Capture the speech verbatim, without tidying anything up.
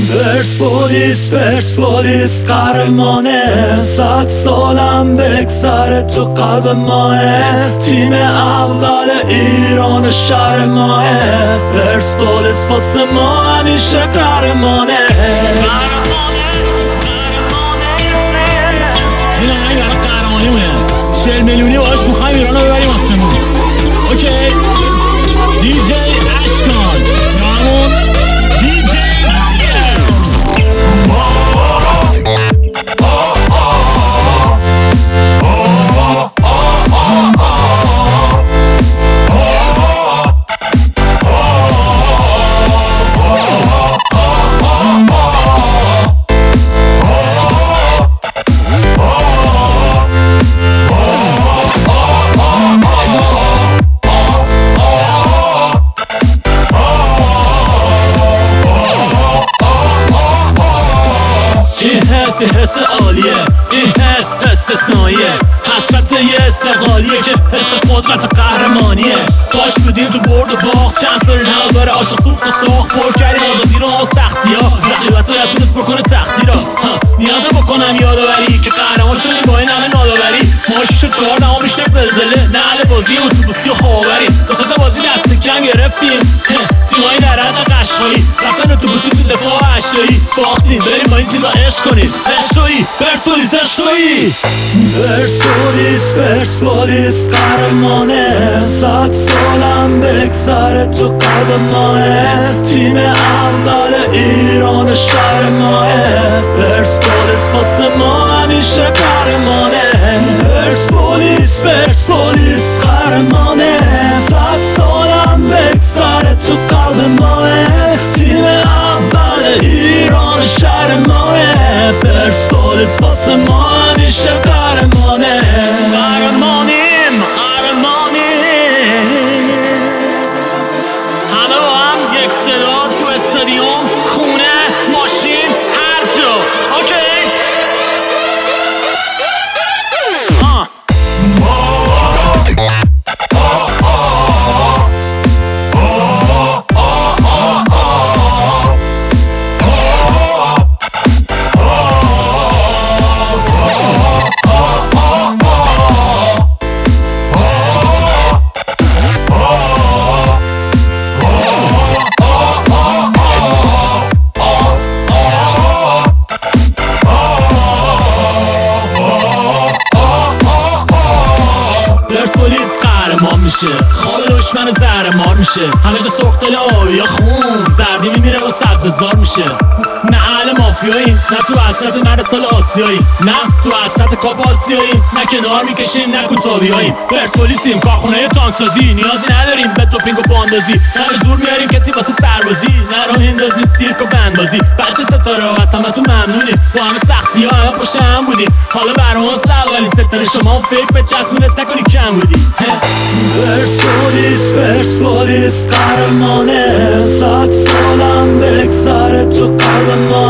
پرسپولیس پرسپولیس قهرمانه، صد سالم بگذره تو قلب ماه، تیم اول ایران شهر ماه، پرسپولیس واسه ما همیشه قهرمانه. این آهنگ برای قهرمانی مونه، چهل میلیونی باش میخوایم ایران رو ببریم آسمون. اوکی دی جی اشکان یا همون دی جی این حس عالیه، این حس استثنائیه، حسرت یه استقلالیه که حس قدرت قهرمانیه. باش بودیم تو برد و باخت، چند سال نظر عاشق سوخت و ساخت، پر کردیم آزادی رو و سختی ها، رقیبت رو نتونست بکنه تختی را. نیازه بکنم یادآوری که قهرمان شدیم با این همه ناداوری. ما شیش و چهار نما بیشتر زلزله، نعل بازی اتوبوسی و خاوری، دو سه تا بازی دست کم گرفتیم، تیمایی در حد قشقایی رفتن اتوبوسی تو دفاع هشتایی، باختیم بریم با این چیزا عشق کنیم. عشقایی پرسپولیس عشقایی، پرسپولیس پرسپولیس قهرمانه، صد سالم بگذره تو قلب ماه، تیم اول ایران شهر ماه، پرسپولیس واسه ما همیشه قهرمانه. پرسپولیس پرسپولیس قهرمانه، صد سالم بگذره تو قلب ماه، تیم اول ایران شهر ماه، پرسپولیس واسه ما همیشه قهرمانه. قهرمانیم قهرمانیم، همه با هم یک صدا تو استادیوم، خونه، ماشین، هر جا. اوکی آه. پرسپولیس قهرمان میشه، خواب دشمن زهرمار میشه، همه جا سرخ دل آبی یا خون، زردی میمیره و سبز زار میشه. نه اهل مافیایی، نه تو حسرت مرد سال آسیایی، نه تو حسرت کاپ آسیایی، نه کنار میکشیم نه کوتاهیایی. پرسپولیسیم کارخونه تانکسازی، نیازی نداریم به توپینگ و باندازی، نه به زور میاریم کسی واسه سربازی، نه راه میندازیم سیرک و بندبازی. بچه ستاره ها از همتون ممنونیم، با همه سختی ها همه پشت هم بودیم، حالا برماست اولی ستاره شما فکر به چسبون است نکنی کم بودیم. پرسپولیس پرسپولیس قهرمانه، صد سالم بگذره تو قلب ما،